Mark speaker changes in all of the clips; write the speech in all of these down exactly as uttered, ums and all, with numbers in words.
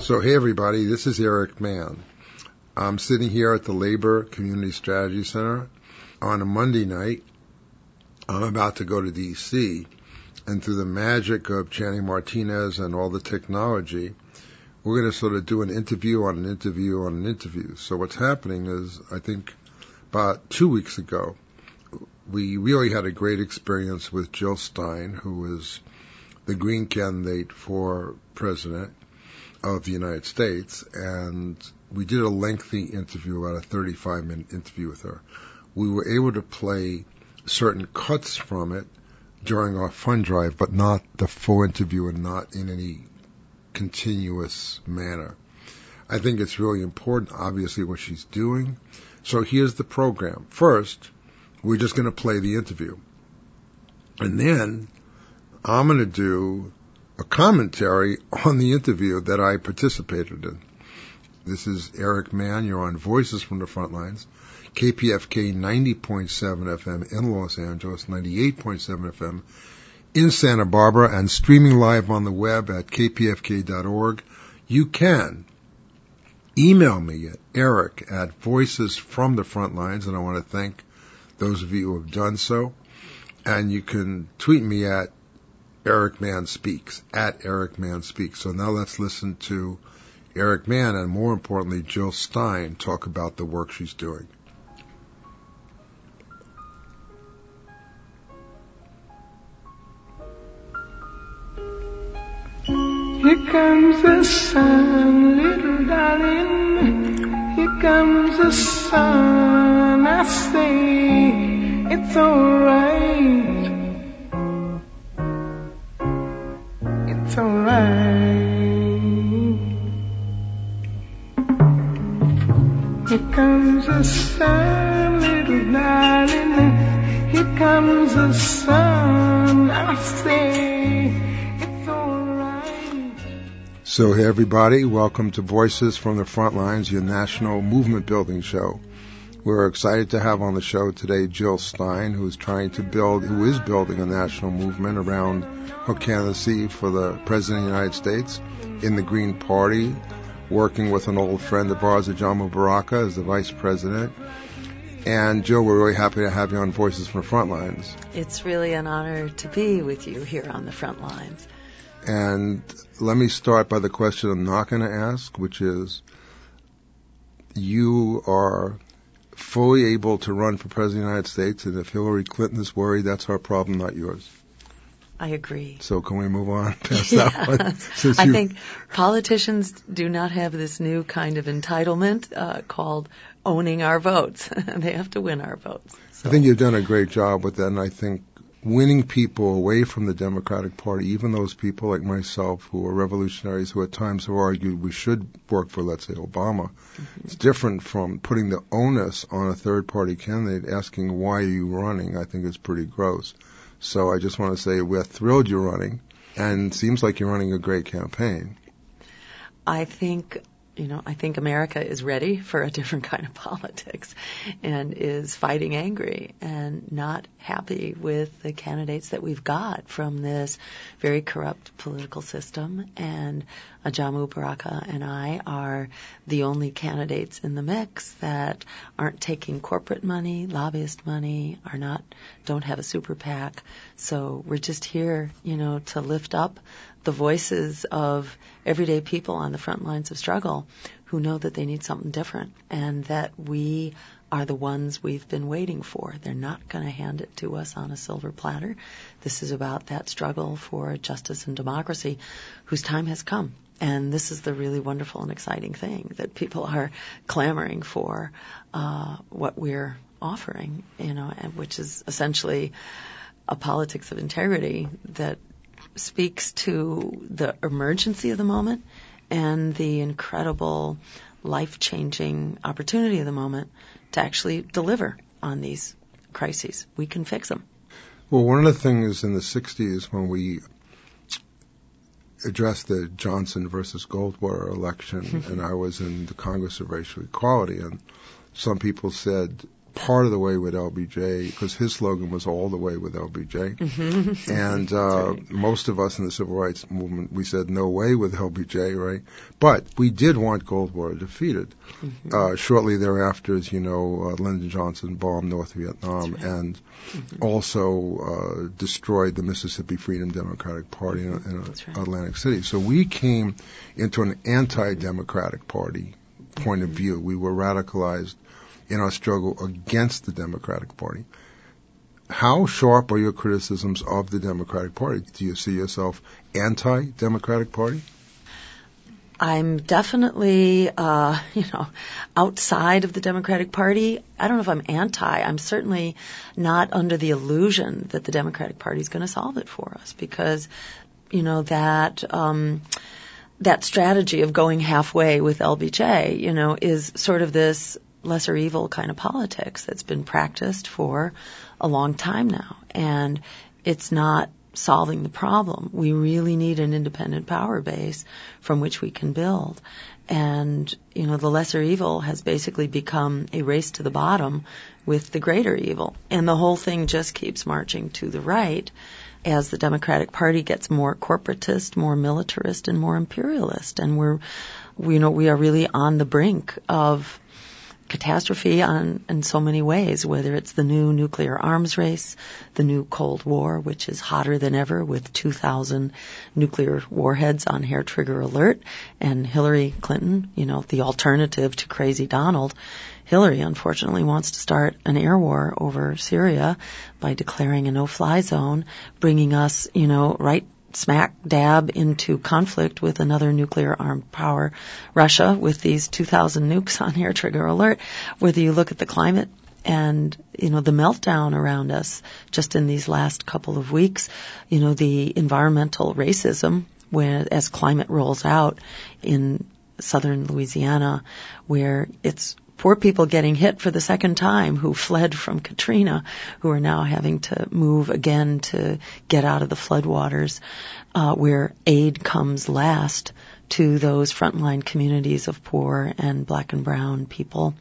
Speaker 1: So, hey everybody, this is Eric Mann. I'm sitting here at the Labor Community Strategy Center on a Monday night. I'm about to go to D C, and through the magic of Channing Martinez and all the technology, we're going to sort of do an interview on an interview on an interview. So what's happening is, I think about two weeks ago, we really had a great experience with Jill Stein, who is the Green candidate for president of the United States, and we did a lengthy interview, about a thirty-five minute interview with her. We were able to play certain cuts from it during our fund drive, but not the full interview and not in any continuous manner. I think it's really important, obviously, what she's doing. So here's the program. First, we're just going to play the interview. And then I'm going to do a commentary on the interview that I participated in. This is Eric Mann. You're on Voices from the Frontlines, K P F K ninety point seven F M in Los Angeles, ninety-eight point seven F M in Santa Barbara, and streaming live on the web at k p f k dot org. You can email me at eric at voices from the frontlines, and I want to thank those of you who have done so. And you can tweet me at Eric Mann Speaks, at Eric Mann Speaks. So now let's listen to Eric Mann and, more importantly, Jill Stein talk about the work she's doing.
Speaker 2: Here comes the sun, little darling. Here comes the sun. I say it's alright. It's alright. Here comes the sun, little darling. Here comes the sun. I say it's alright.
Speaker 1: So, hey everybody, welcome to Voices from the Frontlines, your national movement building show. We're excited to have on the show today Jill Stein, who is trying to build, who is building a national movement around her candidacy for the President of the United States in the Green Party, working with an old friend of ours, Ajamu Baraka, as the Vice President. And Jill, we're really happy to have you on Voices from the Frontlines.
Speaker 3: It's really an honor to be with you here on the front lines.
Speaker 1: And let me start by the question I'm not going to ask, which is, you are fully able to run for President of the United States, and if Hillary Clinton is worried, that's her problem, not yours.
Speaker 3: I agree.
Speaker 1: So can we move on past
Speaker 3: yeah.
Speaker 1: that one? Since
Speaker 3: I
Speaker 1: you...
Speaker 3: think politicians do not have this new kind of entitlement uh, called owning our votes. They have to win our votes. So.
Speaker 1: I think you've done a great job with that, and I think winning people away from the Democratic Party, even those people like myself who are revolutionaries who at times have argued we should work for, let's say, Obama, mm-hmm. It's different from putting the onus on a third-party candidate asking, why are you running? I think it's pretty gross. So I just want to say we're thrilled you're running, and it seems like you're running a great campaign.
Speaker 3: I think... You know, I think America is ready for a different kind of politics and is fighting angry and not happy with the candidates that we've got from this very corrupt political system. And Ajamu Baraka and I are the only candidates in the mix that aren't taking corporate money, lobbyist money, are not, don't have a super PAC. So we're just here, you know, to lift up the voices of everyday people on the front lines of struggle who know that they need something different and that we are the ones we've been waiting for. They're not going to hand it to us on a silver platter. This is about that struggle for justice and democracy whose time has come. And this is the really wonderful and exciting thing, that people are clamoring for uh, what we're offering, you know, and which is essentially a politics of integrity that speaks to the emergency of the moment and the incredible life-changing opportunity of the moment to actually deliver on these crises. We can fix them.
Speaker 1: Well, one of the things in the sixties when we addressed the Johnson versus Goldwater election, and I was in the Congress of Racial Equality, and some people said, part of the way with L B J, because his slogan was all the way with L B J.
Speaker 3: Mm-hmm.
Speaker 1: And uh,
Speaker 3: right.
Speaker 1: most of us in the civil rights movement, we said no way with L B J, right? But we did want Goldwater defeated. Mm-hmm. Uh, shortly thereafter, as you know, uh, Lyndon Johnson bombed North Vietnam right. and mm-hmm. also uh, destroyed the Mississippi Freedom Democratic Party mm-hmm. in, in right. Atlantic City. So we came into an anti-democratic party point mm-hmm. of view. We were radicalized in our struggle against the Democratic Party. How sharp are your criticisms of the Democratic Party? Do you see yourself anti-Democratic Party?
Speaker 3: I'm definitely, uh, you know, outside of the Democratic Party. I don't know if I'm anti. I'm certainly not under the illusion that the Democratic Party is going to solve it for us, because, you know, that um, that strategy of going halfway with L B J, you know, is sort of this lesser evil kind of politics that's been practiced for a long time now, and it's not solving the problem. We really need an independent power base from which we can build. And, you know, the lesser evil has basically become a race to the bottom with the greater evil. And the whole thing just keeps marching to the right as the Democratic Party gets more corporatist, more militarist, and more imperialist. And we're, we, you know, we are really on the brink of catastrophe on, in so many ways, whether it's the new nuclear arms race, the new Cold War, which is hotter than ever with two thousand nuclear warheads on hair trigger alert, and Hillary Clinton, you know, the alternative to crazy Donald. Hillary, unfortunately, wants to start an air war over Syria by declaring a no-fly zone, bringing us, you know, right smack dab into conflict with another nuclear armed power, Russia, with these two thousand nukes on air trigger alert. Whether you look at the climate and, you know, the meltdown around us just in these last couple of weeks, you know, the environmental racism when, as climate rolls out in southern Louisiana, where it's poor people getting hit for the second time who fled from Katrina, who are now having to move again to get out of the floodwaters, uh, where aid comes last to those frontline communities of poor and black and brown people.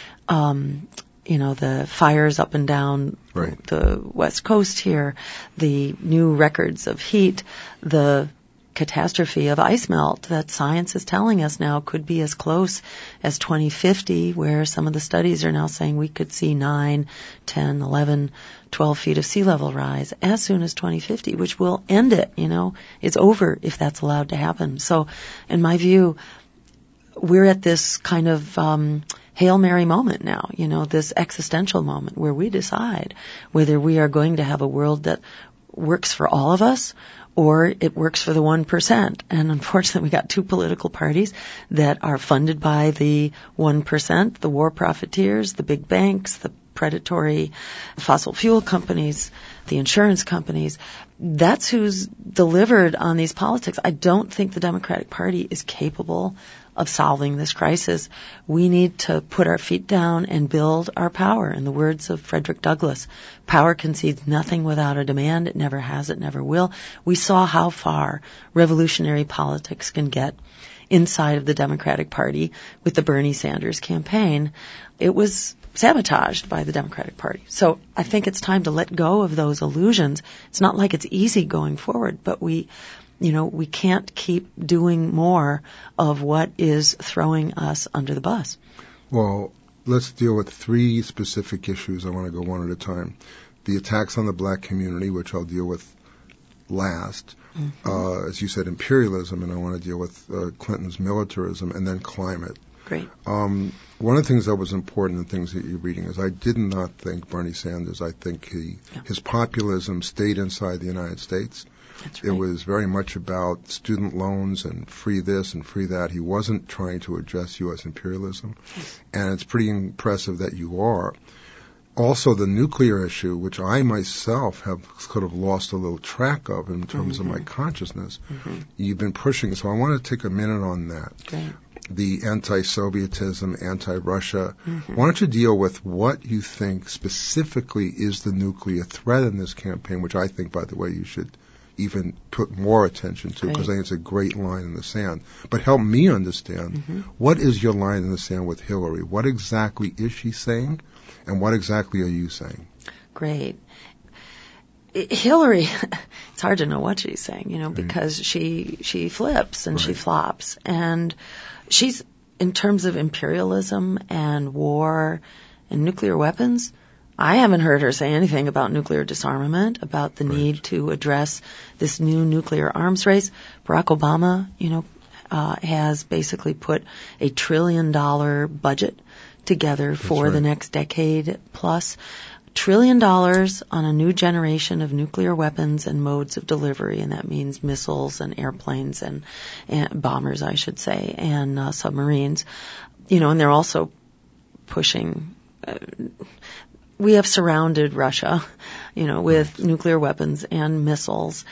Speaker 3: Um, you know, the fires up and down
Speaker 1: right.
Speaker 3: the West Coast here, the new records of heat, the catastrophe of ice melt that science is telling us now could be as close as twenty fifty, where some of the studies are now saying we could see nine, ten, eleven, twelve feet of sea level rise as soon as twenty fifty, which will end it, you know. It's over if that's allowed to happen. So, in my view, we're at this kind of um, Hail Mary moment now, you know, this existential moment where we decide whether we are going to have a world that works for all of us or it works for the one percent. And unfortunately, we got two political parties that are funded by the one percent, the war profiteers, the big banks, the predatory fossil fuel companies, the insurance companies. That's who's delivered on these politics. I don't think the Democratic Party is capable of solving this crisis. We need to put our feet down and build our power. In the words of Frederick Douglass, power concedes nothing without a demand. It never has, it never will. We saw how far revolutionary politics can get inside of the Democratic Party with the Bernie Sanders campaign. It was sabotaged by the Democratic Party. So I think it's time to let go of those illusions. It's not like it's easy going forward, but we You know, we can't keep doing more of what is throwing us under the bus.
Speaker 1: Well, let's deal with three specific issues. I want to go one at a time. The attacks on the black community, which I'll deal with last. Mm-hmm. Uh, as you said, imperialism, and I want to deal with uh, Clinton's militarism, and then climate.
Speaker 3: Great.
Speaker 1: Um, one of the things that was important in things that you're reading is I did not think Bernie Sanders, I think he, yeah. his populism stayed inside the United States.
Speaker 3: That's right.
Speaker 1: It was very much about student loans and free this and free that. He wasn't trying to address U S imperialism. Yes. And it's pretty impressive that you are. Also, the nuclear issue, which I myself have sort of lost a little track of in terms mm-hmm. of my consciousness, mm-hmm. you've been pushing. So I want to take a minute on that.
Speaker 3: Great.
Speaker 1: The anti-Sovietism, anti-Russia.
Speaker 3: Mm-hmm.
Speaker 1: Why don't you deal with what you think specifically is the nuclear threat in this campaign, which I think, by the way, you should even put more attention to, because I think it's a great line in the sand. But help me understand, mm-hmm. what is your line in the sand with Hillary? What exactly is she saying? And what exactly are you saying?
Speaker 3: Great. Hillary, it's hard to know what she's saying, you know, because she she flips and
Speaker 1: right.
Speaker 3: she flops. And she's, in terms of imperialism and war and nuclear weapons, I haven't heard her say anything about nuclear disarmament, about the right. need to address this new nuclear arms race. Barack Obama, you know, uh, has basically put a trillion dollar budget together That's for right. the next decade plus. Trillion dollars on a new generation of nuclear weapons and modes of delivery, and that means missiles and airplanes and, and bombers, I should say, and uh, submarines. You know, and they're also pushing. Uh, we have surrounded Russia, you know, with nuclear weapons and missiles,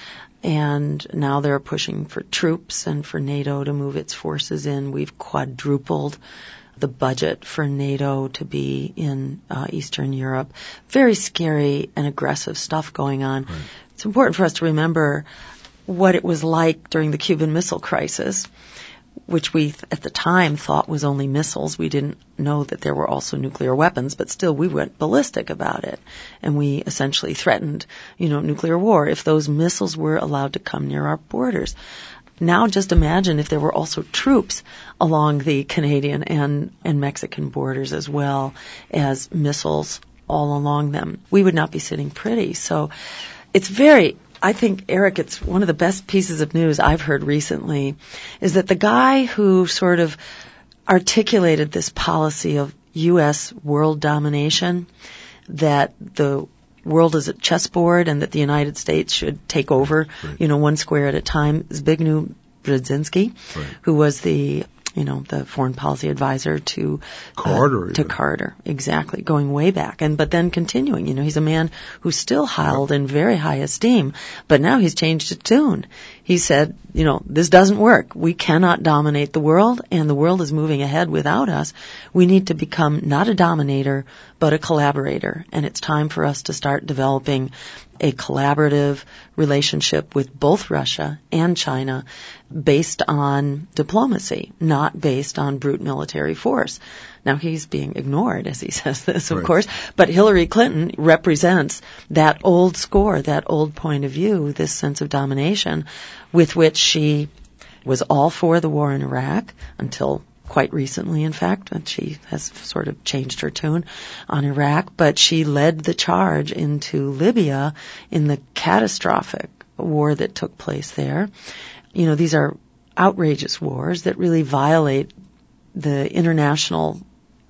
Speaker 3: and now they're pushing for troops and for NATO to move its forces in. We've quadrupled the budget for NATO to be in uh, Eastern Europe. Very scary and aggressive stuff going on. Right. It's important for us to remember what it was like during the Cuban Missile Crisis, which we at the time thought was only missiles. We didn't know that there were also nuclear weapons, but still we went ballistic about it. And we essentially threatened, you know, nuclear war if those missiles were allowed to come near our borders. Now just imagine if there were also troops along the Canadian and, and Mexican borders as well as missiles all along them. We would not be sitting pretty. So it's very, I think, Eric, it's one of the best pieces of news I've heard recently is that the guy who sort of articulated this policy of U S world domination, that the world is a chessboard and that the United States should take over, right. you know, one square at a time, Zbigniew Brzezinski, right. who was the, you know, the foreign policy advisor to
Speaker 1: Carter.
Speaker 3: Uh, to Carter, exactly, going way back. And but then continuing, you know, he's a man who's still held in very high esteem, but now he's changed his tune. He said, you know, this doesn't work. We cannot dominate the world, and the world is moving ahead without us. We need to become not a dominator, but a collaborator. And it's time for us to start developing a collaborative relationship with both Russia and China based on diplomacy, not based on brute military force. Now, he's being ignored as he says this, of right. course, but Hillary Clinton represents that old score, that old point of view, this sense of domination with which she was all for the war in Iraq until quite recently, in fact, and she has sort of changed her tune on Iraq, but she led the charge into Libya in the catastrophic war that took place there. You know, these are outrageous wars that really violate the international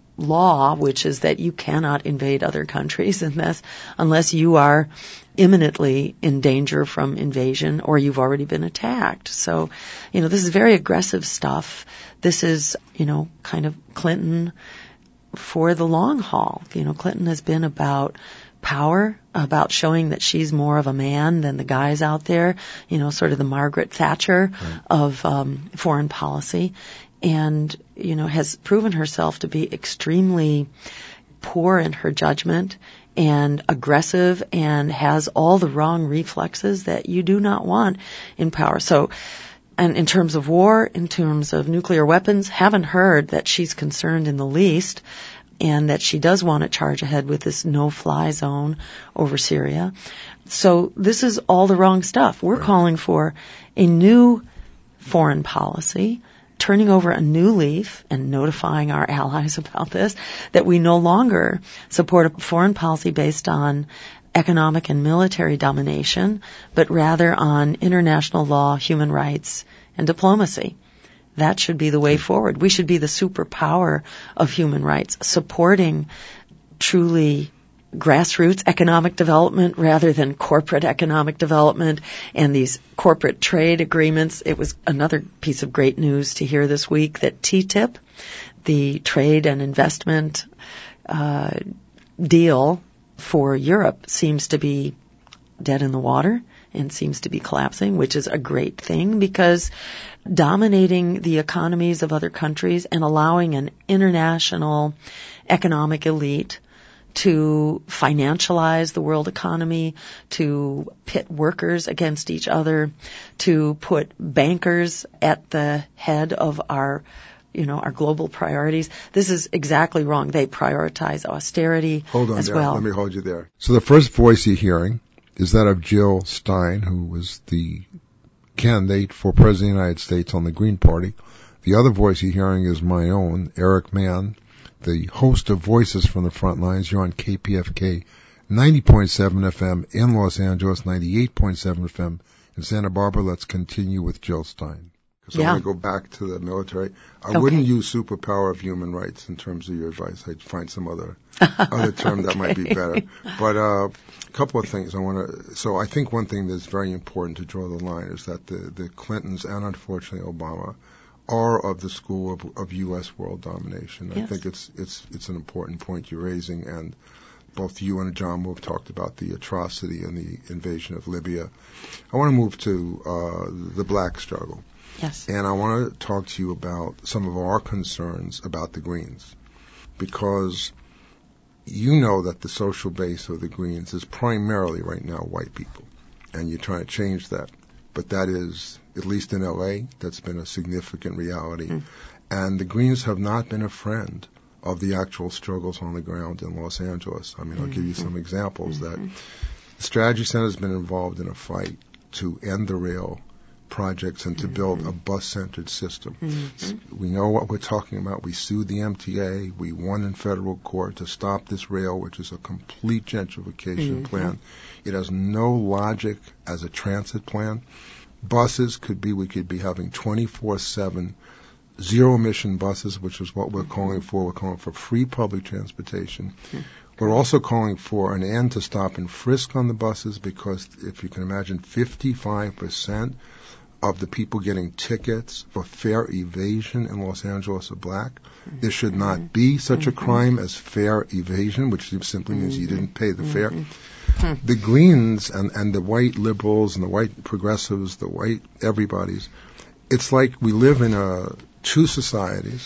Speaker 3: law, which is that you cannot invade other countries unless, unless you are imminently in danger from invasion or you've already been attacked. So, you know, this is very aggressive stuff. This is, you know, kind of Clinton for the long haul. You know, Clinton has been about power, about showing that she's more of a man than the guys out there, you know, sort of the Margaret Thatcher right. of um, foreign policy, and, you know, has proven herself to be extremely poor in her judgment and aggressive and has all the wrong reflexes that you do not want in power. So, and in terms of war, in terms of nuclear weapons, haven't heard that she's concerned in the least, and that she does want to charge ahead with this no-fly zone over Syria. So this is all the wrong stuff. We're right. calling for a new foreign policy, turning over a new leaf and notifying our allies about this, that we no longer support a foreign policy based on economic and military domination, but rather on international law, human rights, and diplomacy. That should be the way forward. We should be the superpower of human rights, supporting truly grassroots economic development rather than corporate economic development and these corporate trade agreements. It was another piece of great news to hear this week that T T I P, the trade and investment uh, deal for Europe, seems to be dead in the water and seems to be collapsing, which is a great thing because dominating the economies of other countries and allowing an international economic elite to financialize the world economy, to pit workers against each other, to put bankers at the head of our you know, our global priorities. This is exactly wrong. They prioritize austerity
Speaker 1: Hold on
Speaker 3: as
Speaker 1: there.
Speaker 3: well.
Speaker 1: Let me hold you there. So the first voice you're hearing is that of Jill Stein, who was the candidate for President of the United States on the Green Party. The other voice you're hearing is my own, Eric Mann, the host of Voices from the Front Lines. You're on K P F K ninety point seven F M in Los Angeles, ninety-eight point seven F M in Santa Barbara. Let's continue with Jill Stein. So
Speaker 3: Yeah.
Speaker 1: I'm going to go back to the military. I
Speaker 3: Okay.
Speaker 1: wouldn't use superpower of human rights in terms of your advice. I'd find some other other term that might be better. But uh, a couple of things I want to. So I think one thing that's very important to draw the line is that the, the Clintons and unfortunately Obama are of the school of, of U S world domination. I
Speaker 3: Yes.
Speaker 1: think it's it's it's an important point you're raising, and both you and John have talked about the atrocity and the invasion of Libya. I want to move to uh, the black struggle.
Speaker 3: Yes.
Speaker 1: And I want to talk to you about some of our concerns about the Greens, because you know that the social base of the Greens is primarily right now white people, and you're trying to change that. But that is, at least in L A, that's been a significant reality. Mm. And the Greens have not been a friend of the actual struggles on the ground in Los Angeles. I mean, I'll mm-hmm. give you some examples. Mm-hmm. That the Strategy Center has been involved in a fight to end the rail projects and to mm-hmm. build a bus-centered system. Mm-hmm. We know what we're talking about. We sued the M T A. We won in federal court to stop this rail, which is a complete gentrification mm-hmm. plan. It has no logic as a transit plan. Buses could be, we could be having twenty-four seven zero-emission buses, which is what we're mm-hmm. calling for. We're calling for free public transportation. Mm-hmm. We're also calling for an end to stop and frisk on the buses, because if you can imagine, fifty-five percent of the people getting tickets for fare evasion in Los Angeles are black. Mm-hmm. There should not be such mm-hmm. a crime as fare evasion, which simply means mm-hmm. you didn't pay the fare. Mm-hmm. The Greens and, and the white liberals and the white progressives, the white everybody's, it's like we live in a, two societies,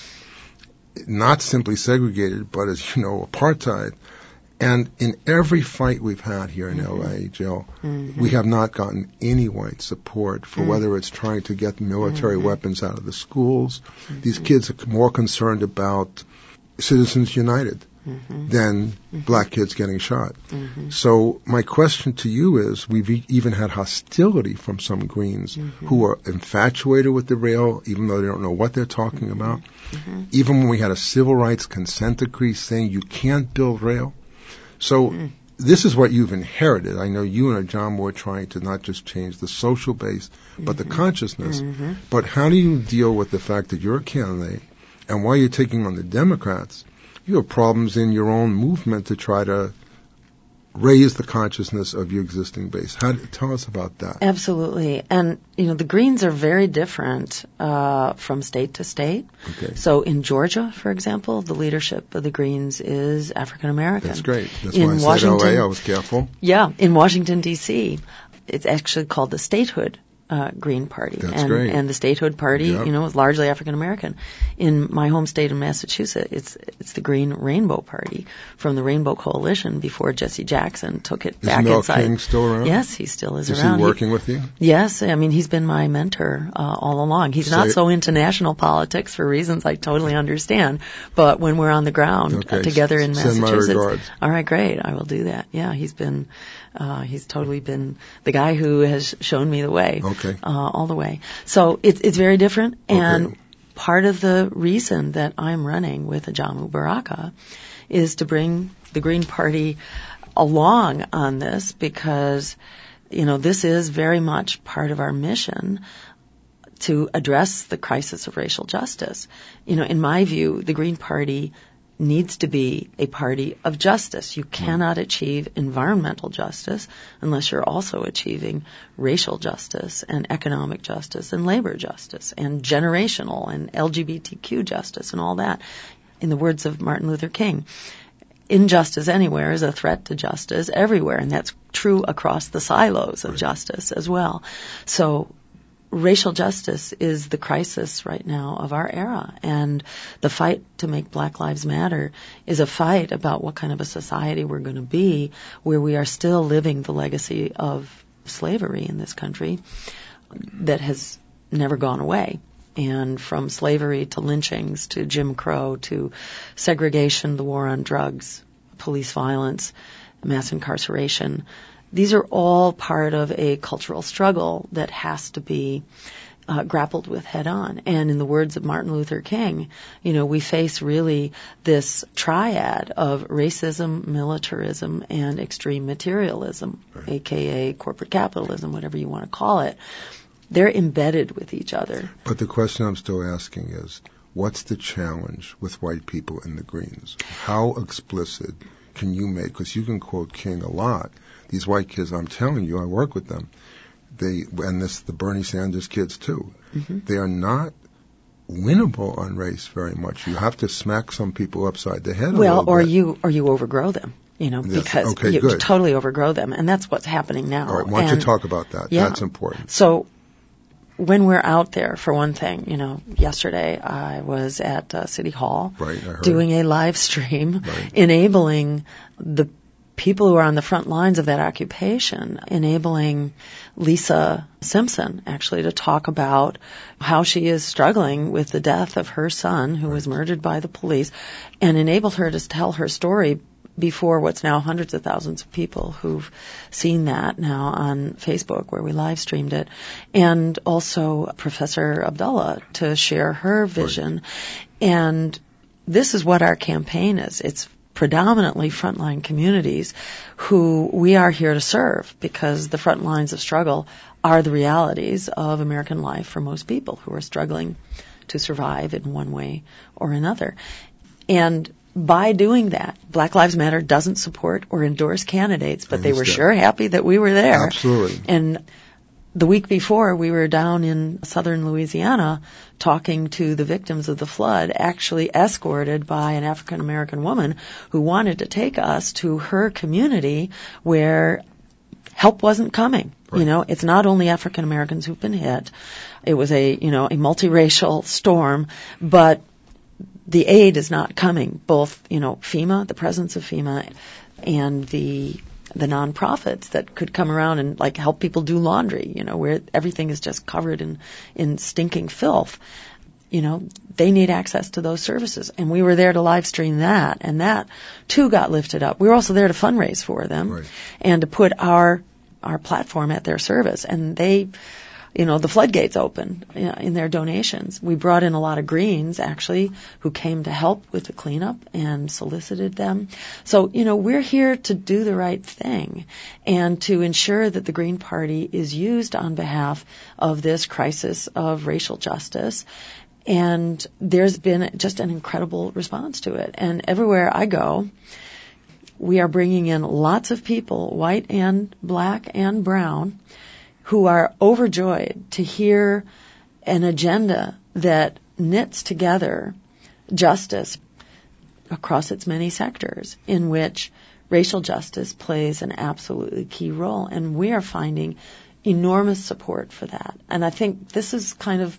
Speaker 1: not simply segregated, but as you know, apartheid. And in every fight we've had here in mm-hmm. L A, Jill, mm-hmm. we have not gotten any white support for mm-hmm. whether it's trying to get military mm-hmm. weapons out of the schools. Mm-hmm. These kids are more concerned about Citizens United mm-hmm. than mm-hmm. black kids getting shot. Mm-hmm. So my question to you is, we've e- even had hostility from some Greens mm-hmm. who are infatuated with the rail, even though they don't know what they're talking mm-hmm. about. Mm-hmm. Even when we had a civil rights consent decree saying you can't build rail. So mm. this is what you've inherited. I know you and John were trying to not just change the social base, mm-hmm. but the consciousness. Mm-hmm. But how do you deal with the fact that you're a candidate, and while you're taking on the Democrats, you have problems in your own movement to try to raise the consciousness of your existing base? How, tell us about that.
Speaker 3: Absolutely. And, you know, the Greens are very different uh, from state to state. Okay. So in Georgia, for example, the leadership of the Greens is African American.
Speaker 1: That's great. That's
Speaker 3: in
Speaker 1: why I
Speaker 3: Washington,
Speaker 1: said L A. I was careful.
Speaker 3: Yeah. In Washington, D C, it's actually called the Statehood Uh, Green Party.
Speaker 1: That's
Speaker 3: and,
Speaker 1: great.
Speaker 3: And the Statehood Party, yep. you know, is largely African American. In my home state of Massachusetts, it's it's the Green Rainbow Party from the Rainbow Coalition before Jesse Jackson took it
Speaker 1: is
Speaker 3: back
Speaker 1: Mel
Speaker 3: inside.
Speaker 1: King still around?
Speaker 3: Yes, he still is,
Speaker 1: is
Speaker 3: around.
Speaker 1: Is he working
Speaker 3: he,
Speaker 1: with you?
Speaker 3: Yes, I mean, he's been my mentor uh, all along. He's Say not so into national politics for reasons I totally understand, but when we're on the ground
Speaker 1: okay.
Speaker 3: uh, together in
Speaker 1: Send
Speaker 3: Massachusetts,
Speaker 1: my regards.
Speaker 3: All right, great, I will do that. Yeah, he's been Uh, he's totally been the guy who has shown me the way,
Speaker 1: okay.
Speaker 3: uh, all the way. So it's it's very different, and
Speaker 1: okay.
Speaker 3: part of the reason that I'm running with Ajamu Baraka is to bring the Green Party along on this, because, you know, this is very much part of our mission to address the crisis of racial justice. You know, in my view, the Green Party needs to be a party of justice. You cannot achieve environmental justice unless you're also achieving racial justice and economic justice and labor justice and generational and L G B T Q justice and all that. In the words of Martin Luther King, injustice anywhere is a threat to justice everywhere, and that's true across the silos of right. justice as well. So racial justice is the crisis right now of our era, and the fight to make Black Lives Matter is a fight about what kind of a society we're going to be, where we are still living the legacy of slavery in this country that has never gone away. And from slavery to lynchings to Jim Crow to segregation, the war on drugs, police violence, mass incarceration, these are all part of a cultural struggle that has to be uh, grappled with head on. And in the words of Martin Luther King, you know, we face really this triad of racism, militarism, and extreme materialism, right. aka corporate capitalism, whatever you want to call it. They're embedded with each other.
Speaker 1: But the question I'm still asking is, what's the challenge with white people in the Greens? How explicit can you make? Because you can quote King a lot. These white kids, I'm telling you, I work with them. They and this the Bernie Sanders kids too. Mm-hmm. They are not winnable on race very much. You have to smack some people upside the head.
Speaker 3: Well,
Speaker 1: a
Speaker 3: or
Speaker 1: bit.
Speaker 3: you or you overgrow them. You know,
Speaker 1: yes.
Speaker 3: because
Speaker 1: okay,
Speaker 3: you
Speaker 1: good.
Speaker 3: totally overgrow them, and that's what's happening now.
Speaker 1: All right, why don't
Speaker 3: and,
Speaker 1: you talk about that?
Speaker 3: Yeah.
Speaker 1: That's important.
Speaker 3: So, when we're out there, for one thing, you know, yesterday I was at uh, City Hall
Speaker 1: right, I heard.
Speaker 3: doing a live stream,
Speaker 1: right.
Speaker 3: enabling the people who are on the front lines of that occupation, enabling Lisa Simpson actually to talk about how she is struggling with the death of her son who right. was murdered by the police, and enabled her to tell her story before what's now hundreds of thousands of people who've seen that now on Facebook where we live streamed it, and also Professor Abdullah to share her vision. Right. And this is what our campaign is. It's predominantly frontline communities who we are here to serve, because the front lines of struggle are the realities of American life for most people who are struggling to survive in one way or another. And by doing that, Black Lives Matter doesn't support or endorse candidates, but they were sure happy that we were there.
Speaker 1: Absolutely.
Speaker 3: And the week before, we were down in southern Louisiana talking to the victims of the flood, actually escorted by an African-American woman who wanted to take us to her community where help wasn't coming. Right. You know, it's not only African-Americans who've been hit. It was a, you know, a multiracial storm, but the aid is not coming. Both, you know, FEMA, the presence of FEMA, and the the nonprofits that could come around and like help people do laundry, you know, where everything is just covered in, in stinking filth. You know, they need access to those services. And we were there to live stream that, and that too got lifted up. We were also there to fundraise for them right. and to put our our platform at their service. And they, you know, the floodgates opened you know, in their donations. We brought in a lot of Greens, actually, who came to help with the cleanup and solicited them. So, you know, we're here to do the right thing and to ensure that the Green Party is used on behalf of this crisis of racial justice. And there's been just an incredible response to it. And everywhere I go, we are bringing in lots of people, white and black and brown, who are overjoyed to hear an agenda that knits together justice across its many sectors, in which racial justice plays an absolutely key role. And we are finding enormous support for that. And I think this is kind of,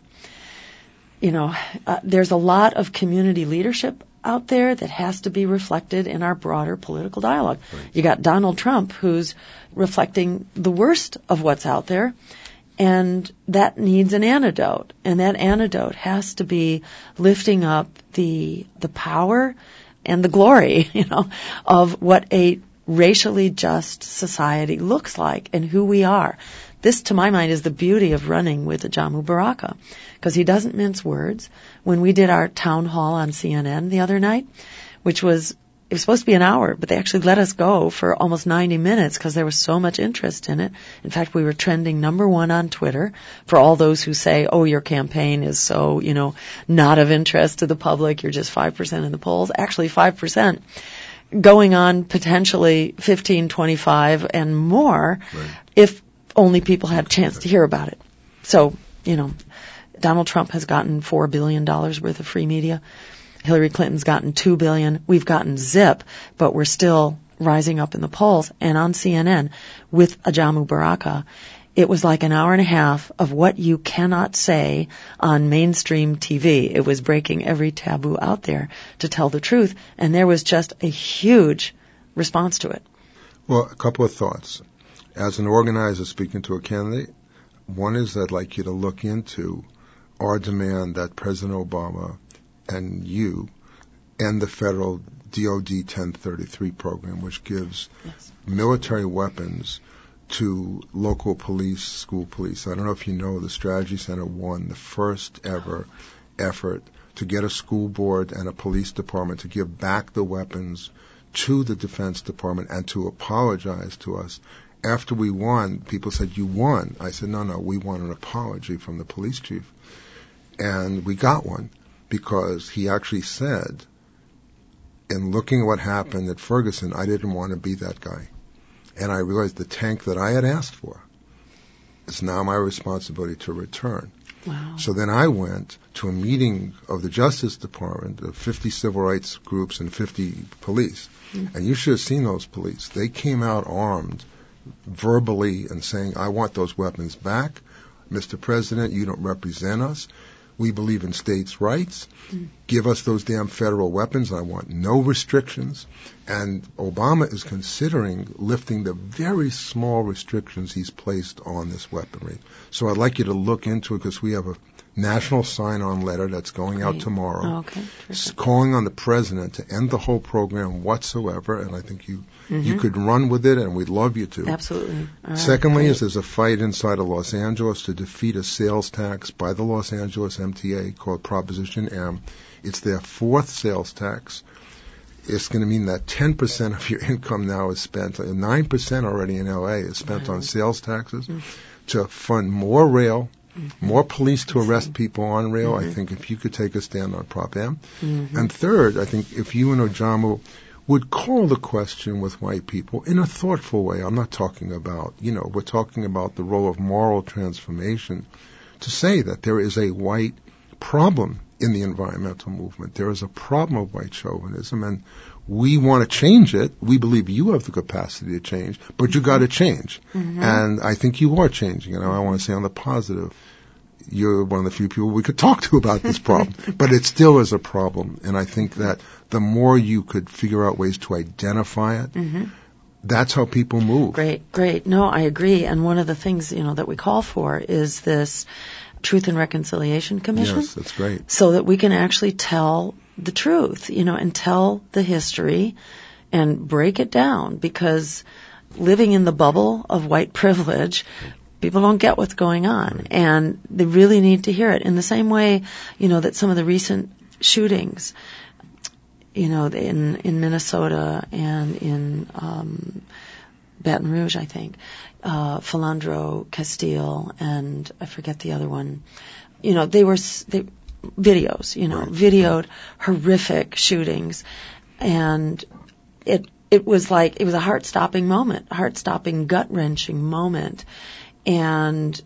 Speaker 3: you know, uh, there's a lot of community leadership out there that has to be reflected in our broader political dialogue. Right. You got Donald Trump, who's reflecting the worst of what's out there, and that needs an antidote. And that antidote has to be lifting up the the power and the glory, you know, of what a racially just society looks like and who we are. This, to my mind, is the beauty of running with Ajamu Baraka, because he doesn't mince words. When we did our town hall on C N N the other night, which was, it was supposed to be an hour, but they actually let us go for almost ninety minutes because there was so much interest in it. In fact, we were trending number one on Twitter for all those who say, oh, your campaign is so, you know, not of interest to the public, you're just five percent in the polls. Actually, five percent. Going on potentially fifteen, twenty-five, and more right. if only people had a chance to hear about it. So, you know, Donald Trump has gotten four billion dollars worth of free media. Hillary Clinton's gotten two billion dollars. We've gotten zip, but we're still rising up in the polls. And on C N N with Ajamu Baraka, it was like an hour and a half of what you cannot say on mainstream T V. It was breaking every taboo out there to tell the truth. And there was just a huge response to it.
Speaker 1: Well, a couple of thoughts. As an organizer speaking to a candidate, one is I'd like you to look into our demand that President Obama and you end the federal D O D ten thirty-three program, which gives
Speaker 3: Yes.
Speaker 1: military weapons to local police, school police. I don't know if you know, the Strategy Center won the first ever effort to get a school board and a police department to give back the weapons to the Defense Department and to apologize to us. After we won, people said, you won. I said, no, no, we want an apology from the police chief. And we got one because he actually said, in looking at what happened at Ferguson, I didn't want to be that guy. And I realized the tank that I had asked for is now my responsibility to return.
Speaker 3: Wow.
Speaker 1: So then I went to a meeting of the Justice Department of fifty civil rights groups and fifty police. Mm. And you should have seen those police. They came out armed, verbally, and saying, I want those weapons back. Mister President, you don't represent us. We believe in states' rights. Mm. Give us those damn federal weapons. I want no restrictions. And Obama is considering lifting the very small restrictions he's placed on this weaponry. So I'd like you to look into it because we have a national sign-on letter that's going out
Speaker 3: Great.
Speaker 1: tomorrow,
Speaker 3: Oh, okay.
Speaker 1: calling on the president to end the whole program whatsoever. And I think you
Speaker 3: Mm-hmm.
Speaker 1: you could run with it, and we'd love you to.
Speaker 3: Absolutely. All right.
Speaker 1: Secondly,
Speaker 3: Great.
Speaker 1: is there's a fight inside of Los Angeles to defeat a sales tax by the Los Angeles M T A called Proposition M. It's their fourth sales tax. It's going to mean that ten percent of your income now is spent, nine percent already in L A is spent
Speaker 3: Wow.
Speaker 1: on sales taxes
Speaker 3: Mm-hmm.
Speaker 1: to fund more rail,
Speaker 3: Mm-hmm.
Speaker 1: more police to arrest people on rail.
Speaker 3: Mm-hmm.
Speaker 1: I think if you could take a stand on Prop M.
Speaker 3: Mm-hmm.
Speaker 1: And third, I think if you and Ojamu would call the question with white people in a thoughtful way. I'm not talking about, you know, we're talking about the role of moral transformation to say that there is a white problem in the environmental movement. There is a problem of white chauvinism, and we want to change it. We believe you have the capacity to change, but you got to change.
Speaker 3: Mm-hmm.
Speaker 1: And I think you are changing. And I want to say on the positive, you're one of the few people we could talk to about this problem, but it still is a problem. And I think that the more you could figure out ways to identify it,
Speaker 3: Mm-hmm.
Speaker 1: that's how people move.
Speaker 3: Great, great. No, I agree. And one of the things, you know, that we call for is this Truth and Reconciliation Commission.
Speaker 1: Yes, that's great.
Speaker 3: So that we can actually tell the truth, you know, and tell the history and break it down, because living in the bubble of white privilege, people don't get what's going on,
Speaker 1: Right.
Speaker 3: and they really need to hear it. In the same way, you know, that some of the recent shootings, you know, in in Minnesota and in um, Baton Rouge, I think, uh, Philandro Castile, and I forget the other one. You know, they were they, videos, you know,
Speaker 1: Right.
Speaker 3: videoed horrific shootings, and it it was like it was a heart-stopping moment, heart-stopping, gut-wrenching moment. And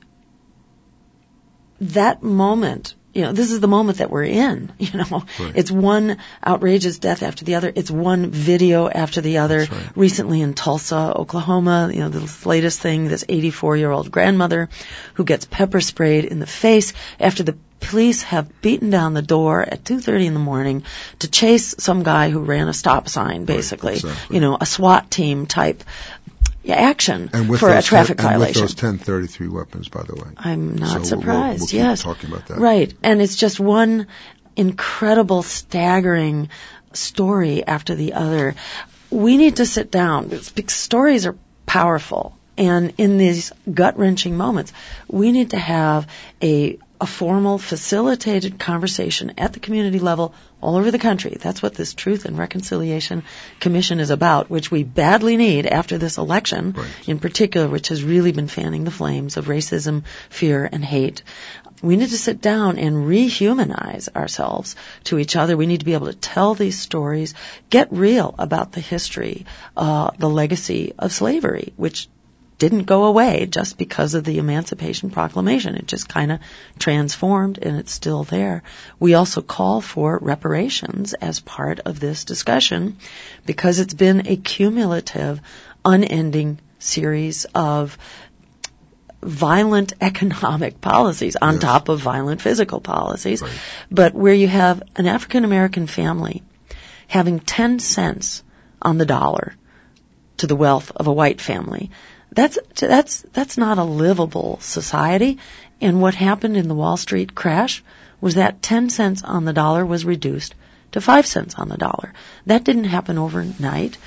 Speaker 3: that moment, you know, this is the moment that we're in, you know.
Speaker 1: Right.
Speaker 3: It's one outrageous death after the other. It's one video after the other.
Speaker 1: That's right.
Speaker 3: Recently in Tulsa, Oklahoma, you know, the latest thing, this eighty-four-year-old grandmother who gets pepper sprayed in the face after the police have beaten down the door at two thirty in the morning to chase some guy who ran a stop sign, basically.
Speaker 1: Right, exactly.
Speaker 3: You know, a SWAT team type action
Speaker 1: And with
Speaker 3: for a
Speaker 1: those
Speaker 3: traffic
Speaker 1: ten, and
Speaker 3: violation.
Speaker 1: with those ten thirty-three weepons, by the way.
Speaker 3: I'm not
Speaker 1: So we'll-
Speaker 3: surprised.
Speaker 1: We'll, keep
Speaker 3: yes.
Speaker 1: talking about that.
Speaker 3: Right. And it's just one incredible, staggering story after the other. We need to sit down, because stories are powerful. And in these gut-wrenching moments, we need to have a a formal, facilitated conversation at the community level all over the country. That's what this Truth and Reconciliation Commission is about, which we badly need after this election,
Speaker 1: Right.
Speaker 3: in particular, which has really been fanning the flames of racism, fear, and hate. We need to sit down and rehumanize ourselves to each other. We need to be able to tell these stories, get real about the history, uh, the legacy of slavery, which didn't go away just because of the Emancipation Proclamation. It just kind of transformed, and it's still there. We also call for reparations as part of this discussion, because it's been a cumulative, unending series of violent economic policies on
Speaker 1: Yes.
Speaker 3: top of violent physical policies.
Speaker 1: Right.
Speaker 3: But where you have an African American family having ten cents on the dollar to the wealth of a white family, That's that's that's not a livable society, And what happened in the Wall Street crash was that ten cents on the dollar was reduced to five cents on the dollar. That didn't happen overnight.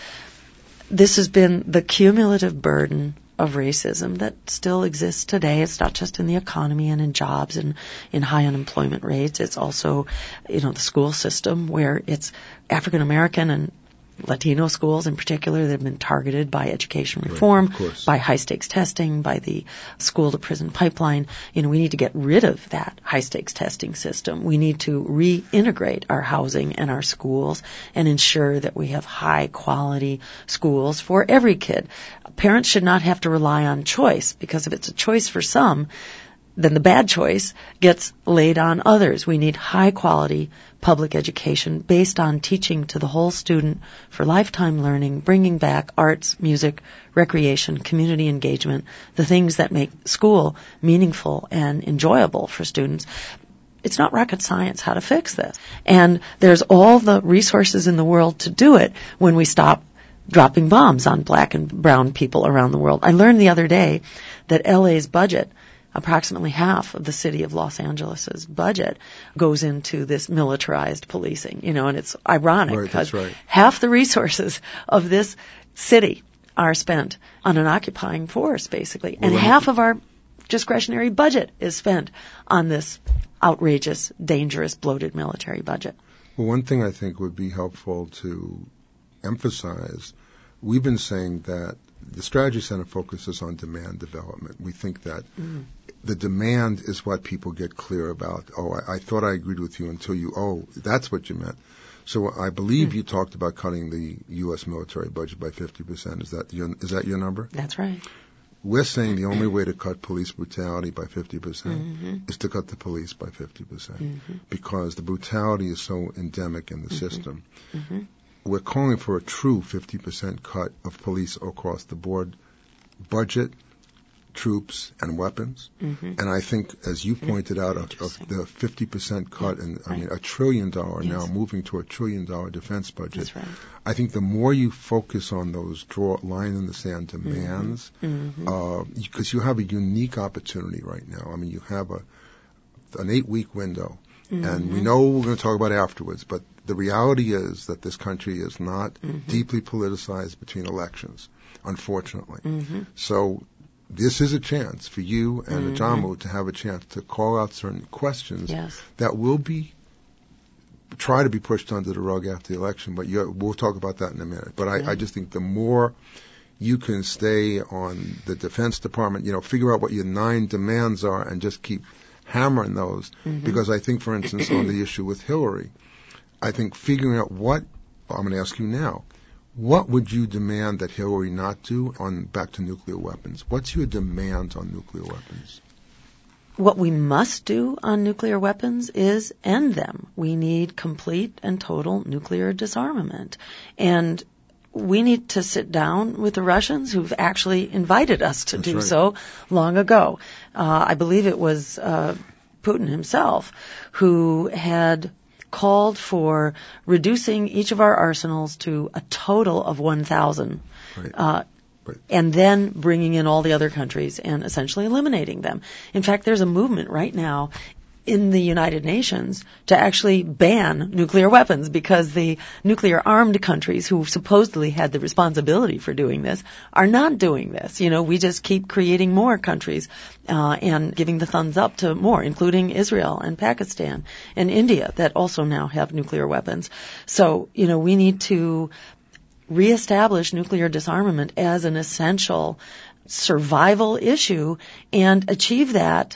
Speaker 3: This has been the cumulative burden of racism that still exists today. It's not just in the economy and in jobs and in high unemployment rates. It's also, you know, the school system where it's African American and Latino schools in particular that have been targeted by education reform,
Speaker 1: right,
Speaker 3: by high-stakes testing, by the school-to-prison pipeline. You know, we need to get rid of that high-stakes testing system. We need to reintegrate our housing and our schools and ensure that we have high-quality schools for every kid. Parents should not have to rely on choice, because if it's a choice for some, then the bad choice gets laid on others. We need high-quality public education based on teaching to the whole student for lifetime learning, bringing back arts, music, recreation, community engagement, the things that make school meaningful and enjoyable for students. It's not rocket science how to fix this. And there's all the resources in the world to do it when we stop dropping bombs on black and brown people around the world. I learned the other day that L A's budget, approximately half of the city of Los Angeles's budget, goes into this militarized policing, you know, and it's ironic
Speaker 1: right,
Speaker 3: because
Speaker 1: right.
Speaker 3: half the resources of this city are spent on an occupying force, basically,
Speaker 1: Well,
Speaker 3: and half of our discretionary budget is spent on this outrageous, dangerous, bloated military budget.
Speaker 1: Well, one thing I think would be helpful to emphasize, we've been saying that the Strategy Center focuses on demand development. We think that mm. the demand is what people get clear about. Oh, I, I thought I agreed with you until you, oh, that's what you meant. So I believe mm. you talked about cutting the U S military budget by fifty percent. Is that your, is that your number?
Speaker 3: That's right.
Speaker 1: We're saying the only way to cut police brutality by fifty percent
Speaker 3: mm-hmm.
Speaker 1: is to cut the police by fifty percent
Speaker 3: mm-hmm.
Speaker 1: because the brutality is so endemic in the mm-hmm. system.
Speaker 3: Mm-hmm.
Speaker 1: We're calling for a true fifty percent cut of police across the board, budget, troops, and weapons.
Speaker 3: Mm-hmm.
Speaker 1: And I think, as you pointed out, of, of the fifty percent cut,
Speaker 3: yeah,
Speaker 1: and I
Speaker 3: right.
Speaker 1: mean a trillion dollar
Speaker 3: yes.
Speaker 1: now moving to a trillion dollar defense budget.
Speaker 3: That's right.
Speaker 1: I think the more you focus on those draw line in the sand demands, because
Speaker 3: mm-hmm.
Speaker 1: uh, you have a unique opportunity right now. I mean, you have a an eight week window.
Speaker 3: Mm-hmm.
Speaker 1: And we know we're going to talk about it afterwards, but the reality is that this country is not
Speaker 3: mm-hmm.
Speaker 1: deeply politicized between elections, unfortunately.
Speaker 3: Mm-hmm.
Speaker 1: So this is a chance for you and
Speaker 3: mm-hmm.
Speaker 1: Ajamu to have a chance to call out certain questions
Speaker 3: yes.
Speaker 1: that will be try to be pushed under the rug after the election, but you, we'll talk about that in a minute. But I,
Speaker 3: mm-hmm.
Speaker 1: I just think the more you can stay on the Defense Department, you know, figure out what your nine demands are and just keep hammering those,
Speaker 3: mm-hmm.
Speaker 1: because I think, for instance, on the issue with Hillary, I think figuring out what, I'm going to ask you now, what would you demand that Hillary not do on back to nuclear weapons? What's your demand on nuclear weapons?
Speaker 3: What we must do on nuclear weapons is end them. We need complete and total nuclear disarmament. And we need to sit down with the Russians who've actually invited us to
Speaker 1: That's
Speaker 3: do
Speaker 1: right.
Speaker 3: so long ago. Uh, I believe it was uh, Putin himself who had called for reducing each of our arsenals to a total of one thousand.
Speaker 1: Right.
Speaker 3: Uh,
Speaker 1: Right.
Speaker 3: And then bringing in all the other countries and essentially eliminating them. In fact, there's a movement right now in the United Nations to actually ban nuclear weapons because the nuclear-armed countries who supposedly had the responsibility for doing this are not doing this. You know, we just keep creating more countries uh, and giving the thumbs up to more, including Israel and Pakistan and India that also now have nuclear weapons. So, you know, we need to reestablish nuclear disarmament as an essential survival issue and achieve that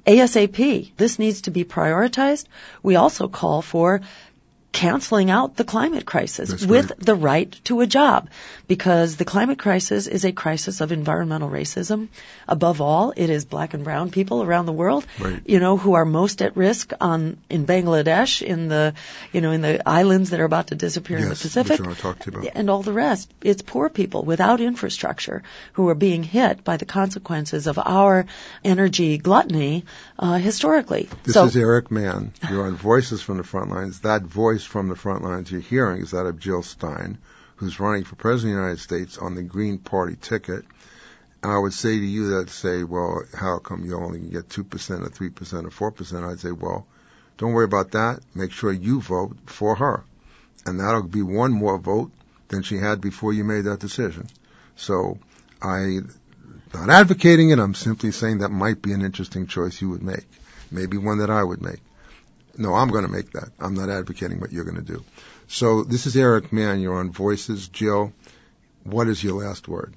Speaker 3: ASAP. This needs to be prioritized. We also call for canceling out the climate crisis
Speaker 1: That's
Speaker 3: with
Speaker 1: right.
Speaker 3: the right to a job, because the climate crisis is a crisis of environmental racism. Above all, it is black and brown people around the world,
Speaker 1: right.
Speaker 3: you know, who are most at risk on in Bangladesh, in the, you know, in the islands that are about to disappear
Speaker 1: yes,
Speaker 3: in the Pacific,
Speaker 1: which I want to talk to you about.
Speaker 3: and all the rest. It's poor people without infrastructure who are being hit by the consequences of our energy gluttony uh, historically.
Speaker 1: This
Speaker 3: so,
Speaker 1: is Eric Mann. You're on Voices from the Front Lines. That voice from the front lines you're hearing is that of Jill Stein, who's running for President of the United States on the Green Party ticket. And I would say to you that say, well, how come you only get two percent or three percent or four percent? I'd say, well, don't worry about that. Make sure you vote for her. And that'll be one more vote than she had before you made that decision. So I'm not advocating it. I'm simply saying that might be an interesting choice you would make. Maybe one that I would make. No, I'm going to make that. I'm not advocating what you're going to do. So this is Eric Mann. You're on Voices. Jill, what is your last word?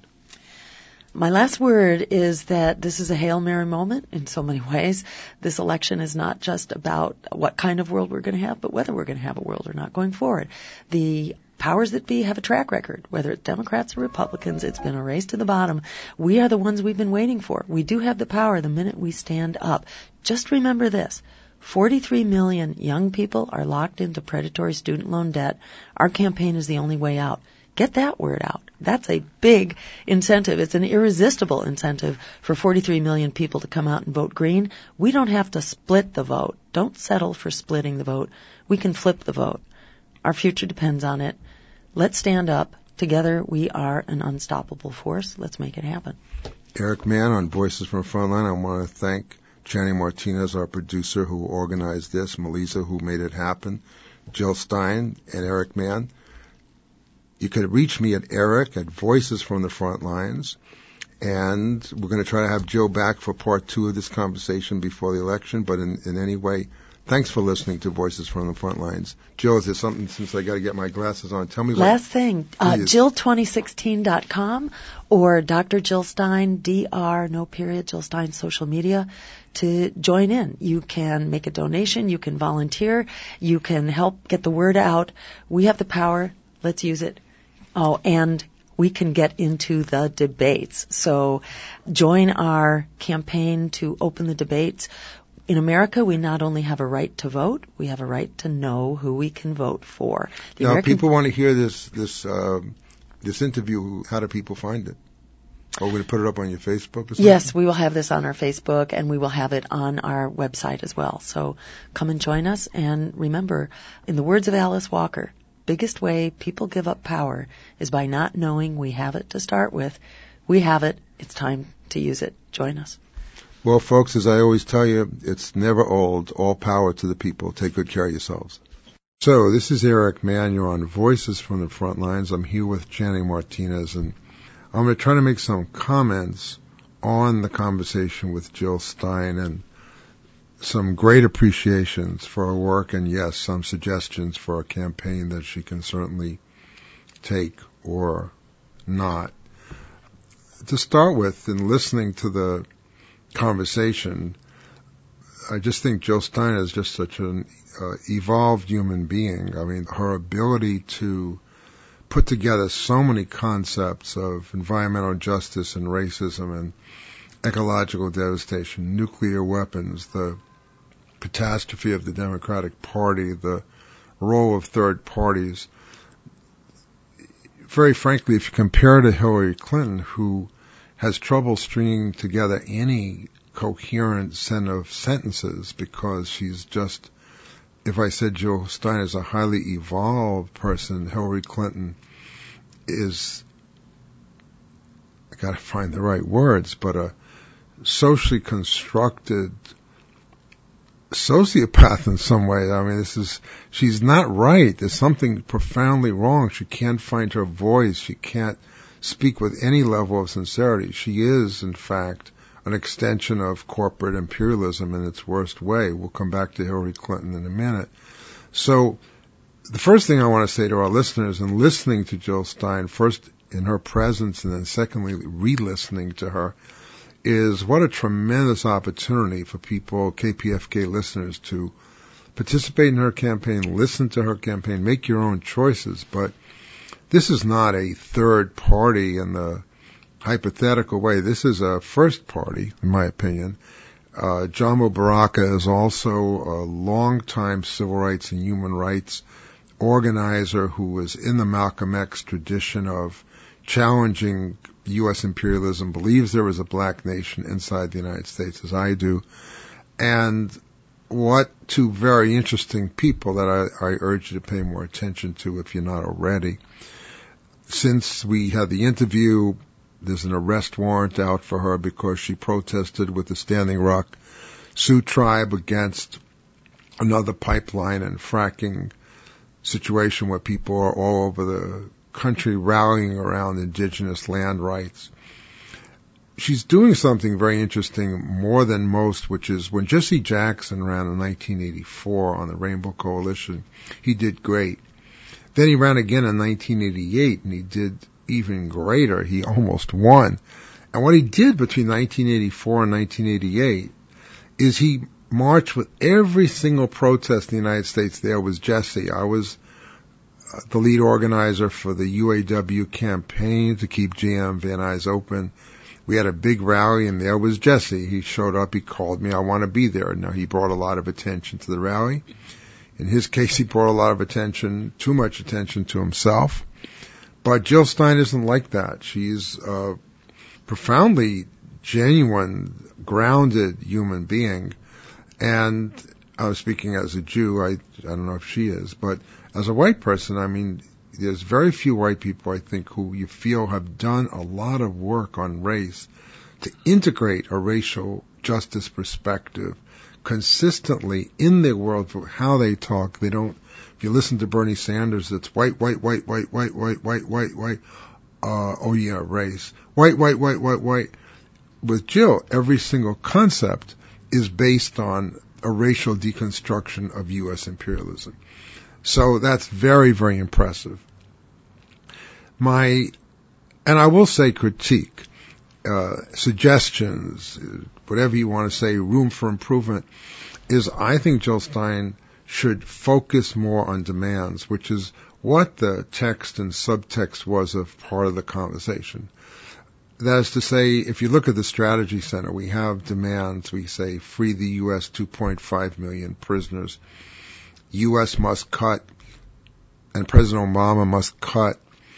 Speaker 3: My last word is that this is a Hail Mary moment in so many ways. This election is not just about what kind of world we're going to have, but whether we're going to have a world or not going forward. The powers that be have a track record, whether it's Democrats or Republicans. It's been a race to the bottom. We are the ones we've been waiting for. We do have the power the minute we stand up. Just remember this. forty-three million young people are locked into predatory student loan debt. Our campaign is the only way out. Get that word out. That's a big incentive. It's an irresistible incentive for forty-three million people to come out and vote green. We don't have to split the vote. Don't settle for splitting the vote. We can flip the vote. Our future depends on it. Let's stand up. Together we are an unstoppable force. Let's make it happen.
Speaker 1: Eric Mann on Voices from the Frontline. I want to thank Channing Martinez, our producer, who organized this, Melissa, who made it happen, Jill Stein, and Eric Mann. You could reach me at Eric at Voices from the Frontlines, and we're going to try to have Jill back for part two of this conversation before the election, but in, in any way, thanks for listening to Voices from the Frontlines. Jill, is there something, since I got to get my glasses on, tell me what...
Speaker 3: Last thing, uh, Jill twenty sixteen dot com or Doctor Jill Stein, D R, no period, Jill Stein social media, to join in. You can make a donation, you can volunteer, you can help get the word out. We have the power. Let's use it. Oh, and we can get into the debates. So join our campaign to open the debates. In America, we not only have a right to vote, we have a right to know who we can vote for. The
Speaker 1: now,
Speaker 3: American
Speaker 1: people want to hear this this uh, this interview. How do people find it? Are we going to put it up on your Facebook or something?
Speaker 3: Yes, we will have this on our Facebook, and we will have it on our website as well. So come and join us. And remember, in the words of Alice Walker, biggest way people give up power is by not knowing we have it to start with. We have it. It's time to use it. Join us.
Speaker 1: Well, folks, as I always tell you, it's never old. All power to the people. Take good care of yourselves. So this is Eric Mann. You're on Voices from the Frontlines. I'm here with Channing Martinez, and I'm going to try to make some comments on the conversation with Jill Stein and some great appreciations for her work, and yes, some suggestions for a campaign that she can certainly take or not. To start with, in listening to the conversation, I just think Jill Stein is just such an uh, evolved human being. I mean, her ability to put together so many concepts of environmental justice and racism and ecological devastation, nuclear weapons, the catastrophe of the Democratic Party, the role of third parties. Very frankly, if you compare to Hillary Clinton, who has trouble stringing together any coherent set of sentences because she's just, if I said Jill Stein is a highly evolved person, Hillary Clinton is, I gotta find the right words, but a socially constructed sociopath in some way. I mean, this is, she's not right. There's something profoundly wrong. She can't find her voice. She can't speak with any level of sincerity. She is, in fact, an extension of corporate imperialism in its worst way. We'll come back to Hillary Clinton in a minute. So the first thing I want to say to our listeners, in listening to Jill Stein, first in her presence and then secondly re-listening to her, is what a tremendous opportunity for people, K P F K listeners, to participate in her campaign, listen to her campaign, make your own choices. But this is not a third party in the hypothetical way. This is a first party, in my opinion. Uh, Jamo Baraka is also a longtime civil rights and human rights organizer who was in the Malcolm X tradition of challenging U S imperialism, believes there is a black nation inside the United States, as I do. And what two very interesting people that I, I urge you to pay more attention to if you're not already. Since we had the interview, there's an arrest warrant out for her because she protested with the Standing Rock Sioux tribe against another pipeline and fracking situation where people are all over the country rallying around indigenous land rights. She's doing something very interesting, more than most, which is when Jesse Jackson ran in nineteen eighty-four on the Rainbow Coalition, he did great. Then he ran again in nineteen eighty-eight, and he did even greater. He almost won. And what he did between nineteen eighty-four and nineteen eighty-eight is he marched with every single protest in the United States. There was Jesse. I was uh, the lead organizer for the U A W campaign to keep G M Van Nuys open. We had a big rally, and there was Jesse. He showed up. He called me. I want to be there. Now, he brought a lot of attention to the rally. In his case, he brought a lot of attention, too much attention to himself. But Jill Stein isn't like that. She's a profoundly genuine, grounded human being. And I was speaking as a Jew. I, I don't know if she is. But as a white person, I mean, there's very few white people, I think, who you feel have done a lot of work on race to integrate a racial justice perspective consistently in their world for how they talk. They don't, if you listen to Bernie Sanders, it's white, white, white, white, white, white, white, white, white, uh, oh yeah, race. White, white, white, white, white. With Jill, every single concept is based on a racial deconstruction of U S imperialism. So that's very, very impressive. My, and I will say critique, uh, suggestions, whatever you want to say, room for improvement, is I think Jill Stein should focus more on demands, which is what the text and subtext was of part of the conversation. That is to say, if you look at the Strategy Center, we have demands. We say free the U S two point five million prisoners. U S must cut, and President Obama must cut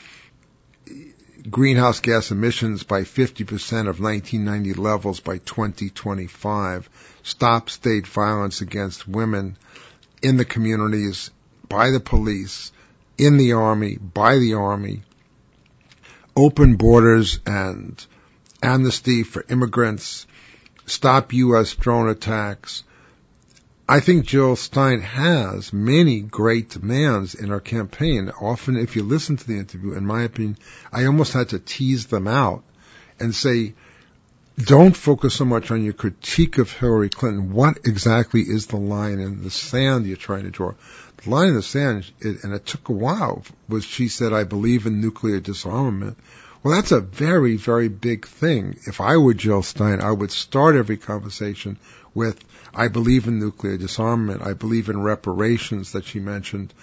Speaker 1: greenhouse gas emissions by fifty percent of nineteen ninety levels by twenty twenty-five, stop state violence against women in the communities, by the police, in the Army, by the Army, open borders and amnesty for immigrants, stop U S drone attacks. I think Jill Stein has many great demands in her campaign. Often, if you listen to the interview, in my opinion, I almost had to tease them out and say, don't focus so much on your critique of Hillary Clinton. What exactly is the line in the sand you're trying to draw? The line in the sand, and it took a while, was she said, I believe in nuclear disarmament. Well, that's a very, very big thing. If I were Jill Stein, I would start every conversation with, I believe in nuclear disarmament. I believe in reparations that she mentioned.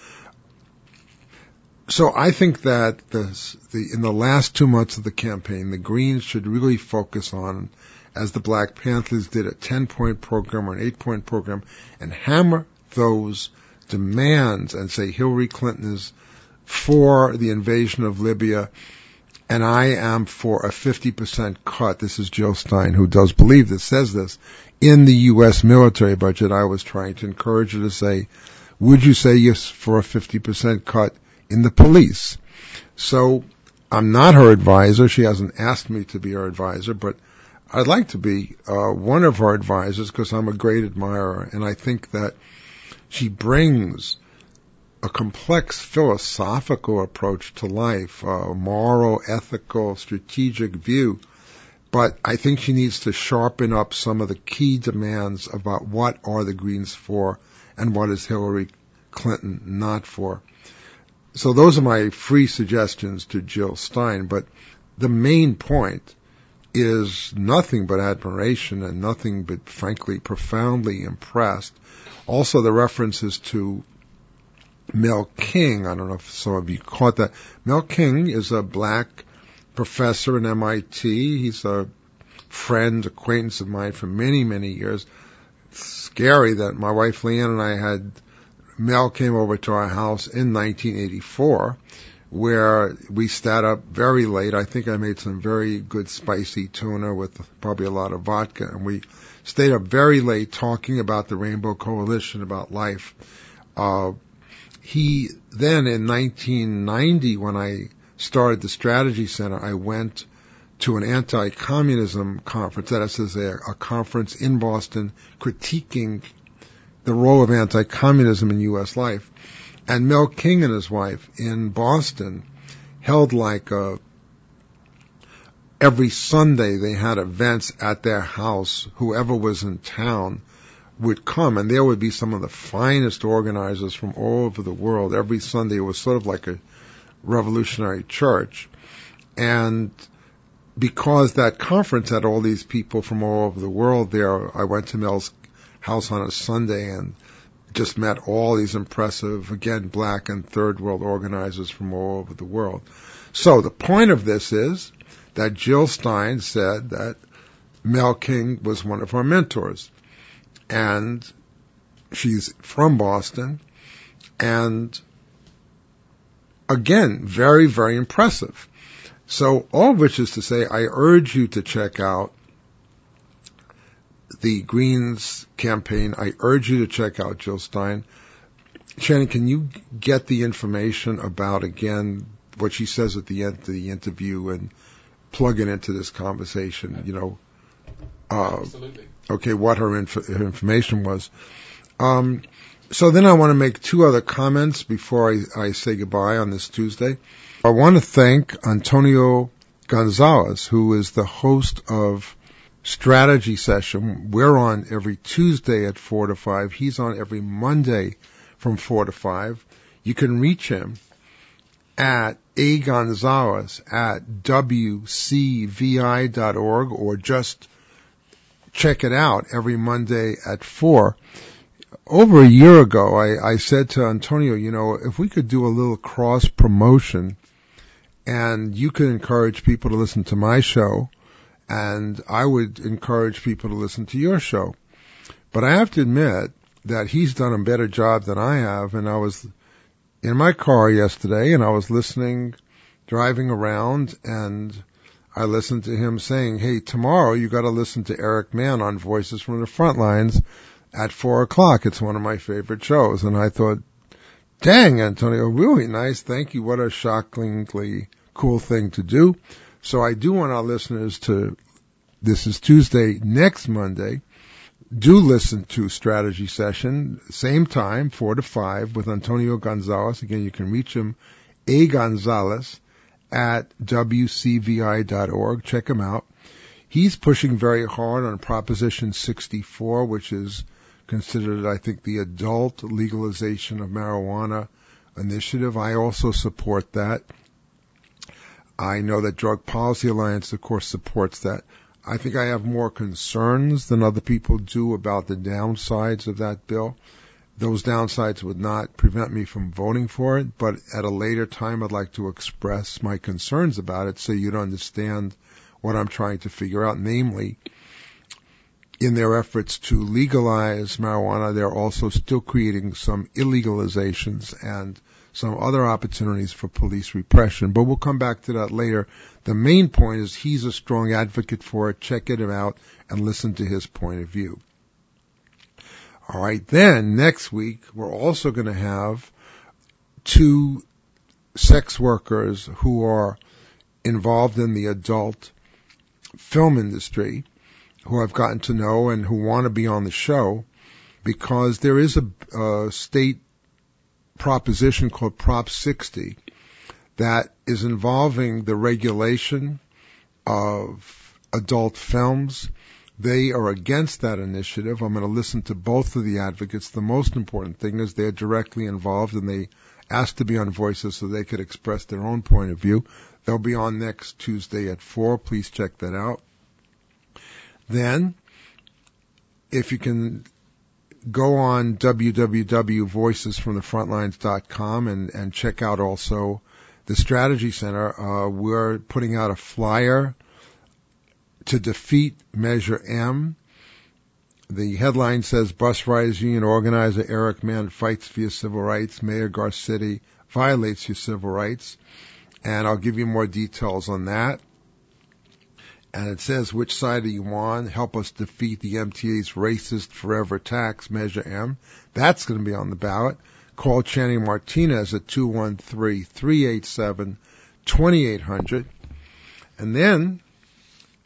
Speaker 1: So I think that this, the, in the last two months of the campaign, the Greens should really focus on, as the Black Panthers did, a ten-point program or an eight-point program, and hammer those demands and say Hillary Clinton is for the invasion of Libya, and I am for a fifty percent cut. This is Jill Stein, who does believe this, says this, in the U S military budget. I was trying to encourage her to say, would you say yes for a fifty percent cut in the police? So I'm not her advisor. She hasn't asked me to be her advisor, but I'd like to be uh, one of her advisors because I'm a great admirer, and I think that she brings a complex philosophical approach to life, a moral, ethical, strategic view. But I think she needs to sharpen up some of the key demands about what are the Greens for and what is Hillary Clinton not for. So those are my free suggestions to Jill Stein. But the main point is nothing but admiration and nothing but, frankly, profoundly impressed. Also, the references to Mel King. I don't know if some of you caught that. Mel King is a black professor at M I T. He's a friend, acquaintance of mine for many, many years. It's scary that my wife Leanne and I had, Mel came over to our house in nineteen eighty-four, where we sat up very late. I think I made some very good spicy tuna with probably a lot of vodka, and we stayed up very late talking about the Rainbow Coalition, about life. Uh, he then in nineteen ninety, when I started the Strategy Center, I went to an anti-communism conference. That is a, a conference in Boston critiquing the role of anti-communism in U S life. And Mel King and his wife in Boston held like a, every Sunday they had events at their house. Whoever was in town would come, and there would be some of the finest organizers from all over the world. Every Sunday it was sort of like a revolutionary church. And because that conference had all these people from all over the world there, I went to Mel's house on a Sunday and just met all these impressive, again, black and third world organizers from all over the world. So the point of this is that Jill Stein said that Mel King was one of her mentors. And she's from Boston. And again, very, very impressive. So all of which is to say, I urge you to check out the Greens campaign. I urge you to check out Jill Stein. Shannon, can you get the information about, again, what she says at the end of the interview and plug it into this conversation, you know? Uh,
Speaker 4: Absolutely.
Speaker 1: Okay, what her, inf- her information was. Um, so then I want to make two other comments before I, I say goodbye on this Tuesday. I want to thank Antonio Gonzalez, who is the host of Strategy Session. We're on every Tuesday at four to five. He's on every Monday from four to five. You can reach him at A Gonzalez at W C V I dot org, or just check it out every Monday at four. Over a year ago, I, I said to Antonio, you know, if we could do a little cross promotion and you could encourage people to listen to my show and I would encourage people to listen to your show. But I have to admit that he's done a better job than I have. And I was in my car yesterday and I was listening, driving around, and I listened to him saying, hey, tomorrow you got to listen to Eric Mann on Voices from the Frontlines at four o'clock. It's one of my favorite shows. And I thought, dang, Antonio, really nice. Thank you. What a shockingly cool thing to do. So I do want our listeners to, this is Tuesday, next Monday, do listen to Strategy Session, same time, four to five, with Antonio Gonzalez. Again, you can reach him, A Gonzalez, at W C V I dot org. Check him out. He's pushing very hard on Proposition sixty-four, which is considered, I think, the adult legalization of marijuana initiative. I also support that. I know that Drug Policy Alliance, of course, supports that. I think I have more concerns than other people do about the downsides of that bill. Those downsides would not prevent me from voting for it, but at a later time I'd like to express my concerns about it so you'd understand what I'm trying to figure out. Namely, in their efforts to legalize marijuana, they're also still creating some illegalizations and some other opportunities for police repression. But we'll come back to that later. The main point is he's a strong advocate for it. Check it out and listen to his point of view. All right, then next week we're also going to have two sex workers who are involved in the adult film industry who I've gotten to know and who want to be on the show, because there is a, a state proposition called Prop sixty that is involving the regulation of adult films. They are against that initiative. I'm going to listen to both of the advocates. The most important thing is they're directly involved and they asked to be on Voices so they could express their own point of view. They'll be on next Tuesday at four. Please check that out. Then, if you can go on w w w dot voices from the frontlines dot com and, and check out also the Strategy Center. Uh, we're putting out a flyer to defeat Measure M. The headline says, Bus Riders Union Organizer Eric Mann fights for your civil rights. Mayor Garcetti violates your civil rights. And I'll give you more details on that. And it says, which side are you on? Help us defeat the M T A's racist forever tax, Measure M. That's going to be on the ballot. Call Channing Martinez at two one three, three eight seven, two eight zero zero. And then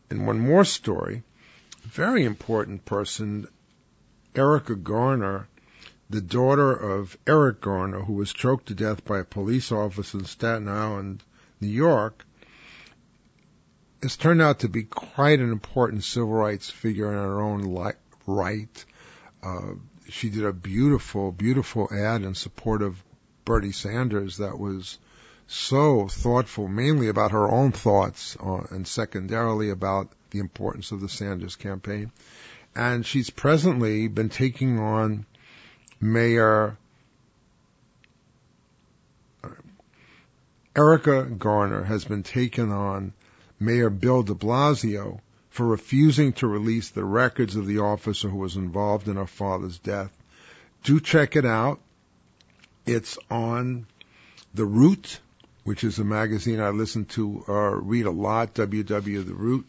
Speaker 1: And one more story, very important person, Erica Garner, the daughter of Eric Garner, who was choked to death by a police officer in Staten Island, New York, has turned out to be quite an important civil rights figure in her own li- right. Uh, she did a beautiful, beautiful ad in support of Bernie Sanders that was so thoughtful, mainly about her own thoughts uh, and secondarily about the importance of the Sanders campaign. And she's presently been taking on Mayor uh, Erica Garner has been taken on Mayor Bill de Blasio for refusing to release the records of the officer who was involved in her father's death. Do check it out. It's on The Root, which is a magazine I listen to or read a lot, W W The Root.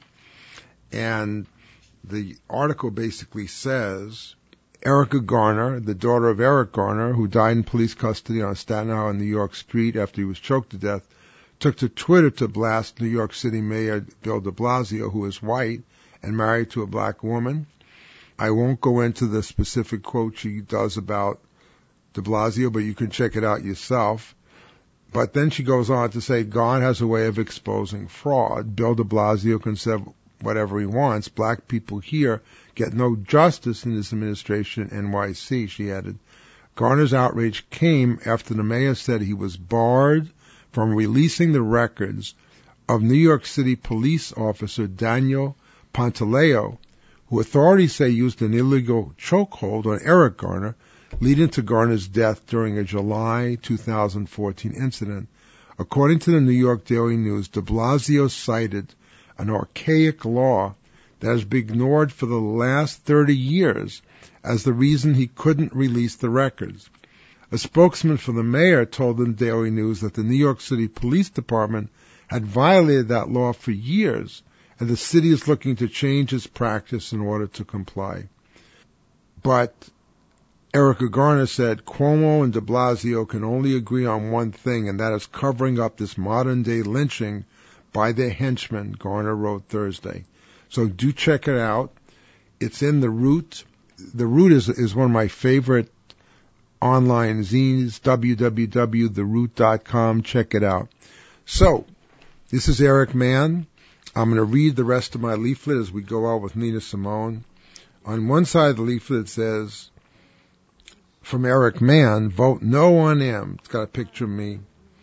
Speaker 1: And the article basically says, Erica Garner, the daughter of Eric Garner, who died in police custody on Staten Island, New York Street after he was choked to death, took to Twitter to blast New York City Mayor Bill de Blasio, who is white and married to a black woman. I won't go into the specific quote she does about de Blasio, but you can check it out yourself. But then she goes on to say, God has a way of exposing fraud. Bill de Blasio can say whatever he wants. Black people here get no justice in this administration, N Y C, she added. Garner's outrage came after the mayor said he was barred from releasing the records of New York City police officer Daniel Pantaleo, who authorities say used an illegal chokehold on Eric Garner, leading to Garner's death during a July two thousand fourteen incident. According to the New York Daily News, de Blasio cited an archaic law that has been ignored for the last thirty years as the reason he couldn't release the records. A spokesman for the mayor told the Daily News that the New York City Police Department had violated that law for years, and the city is looking to change its practice in order to comply. But Erica Garner said Cuomo and de Blasio can only agree on one thing, and that is covering up this modern-day lynching by their henchmen, Garner wrote Thursday. So do check it out. It's in The Root. The Root is, is one of my favorite online zines, w w w dot the root dot com. Check it out. So, this is Eric Mann. I'm going to read the rest of my leaflet as we go out with Nina Simone. On one side of the leaflet it says, from Eric Mann, vote no on M. It's got a picture of me.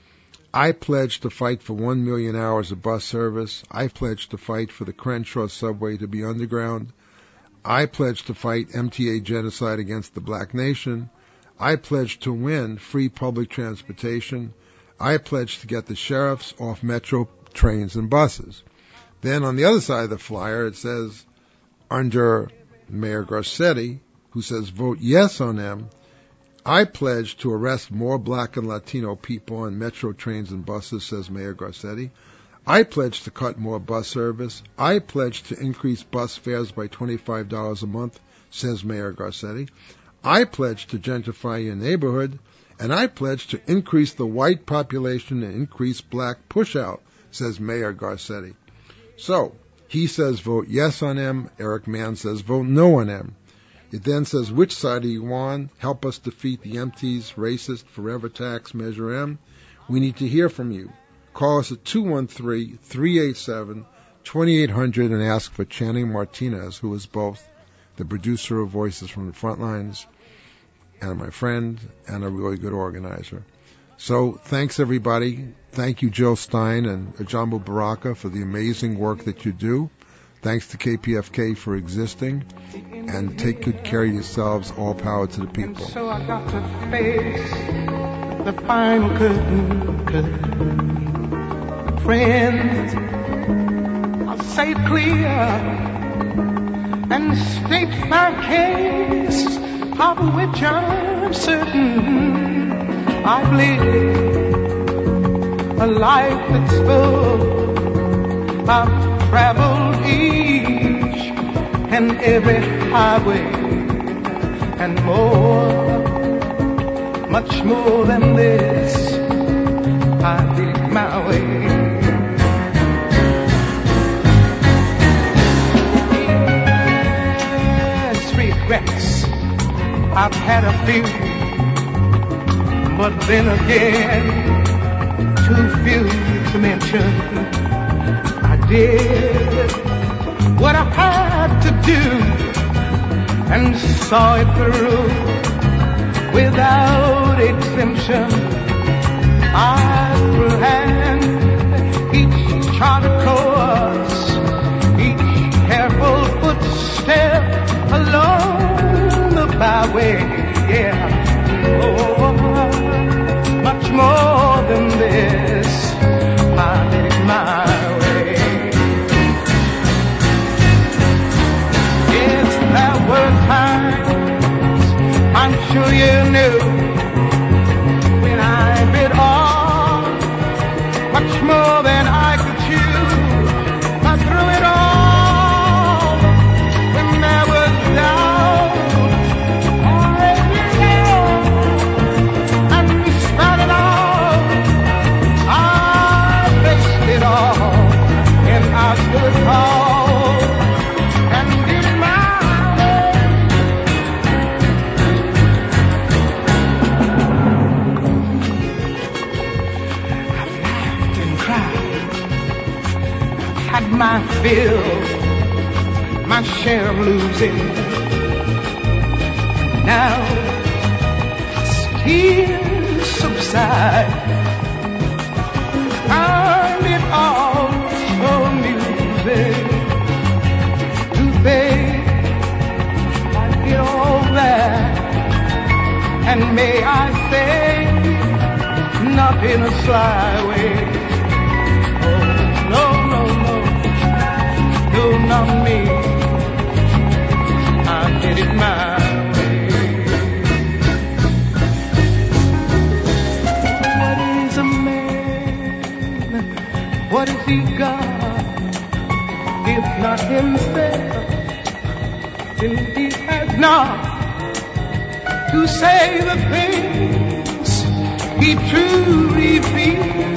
Speaker 1: I pledge to fight for one million hours of bus service. I pledge to fight for the Crenshaw subway to be underground. I pledge to fight M T A genocide against the black nation. I pledge to win free public transportation. I pledge to get the sheriffs off metro trains and buses. Then on the other side of the flyer it says, under Mayor Garcetti, who says vote yes on M, I pledge to arrest more black and Latino people on metro trains and buses, says Mayor Garcetti. I pledge to cut more bus service. I pledge to increase bus fares by twenty-five dollars a month, says Mayor Garcetti. I pledge to gentrify your neighborhood. And I pledge to increase the white population and increase black push-out, says Mayor Garcetti. So, he says vote yes on M. Eric Mann says vote no on M. It then says, which side are you on? Help us defeat the M T's racist forever tax measure M. We need to hear from you. Call us at two one three, three eight seven, two eight zero zero and ask for Channing Martinez, who is both the producer of Voices from the Frontlines and my friend and a really good organizer. So thanks, everybody. Thank you, Jill Stein and Ajambo Baraka, for the amazing work that you do. Thanks to K P F K for existing. And take good care of yourselves. All power to the people.
Speaker 2: And so I got to face the final curtain, curtain. Friends, I'll say it clear and state my case, of which I'm certain. I've lived a life that's full. I've traveled each and every highway and more, much more than this. I did my way. I've had a few, but then again, too few to mention. I did what I had to do and saw it through without exemption. I planned each charted course, each careful footstep along the byway. Yeah, oh, much more than this, I did it my way. Yes, there were times, I'm sure you knew, when I bit off much more than I could chew. But through it all, when there was doubt, I knew, and despite it all, I faced it all, and I stood tall and did it my way. I've laughed and cried, had my fill, my share of losing. Now tears subside, find it all so amusing to think I did all that, and may I say, not in a sly way. Oh, no, no, no, no, not me. I did it my way. What is a man? What has he got? If not himself, then he has not to say the things he truly feels.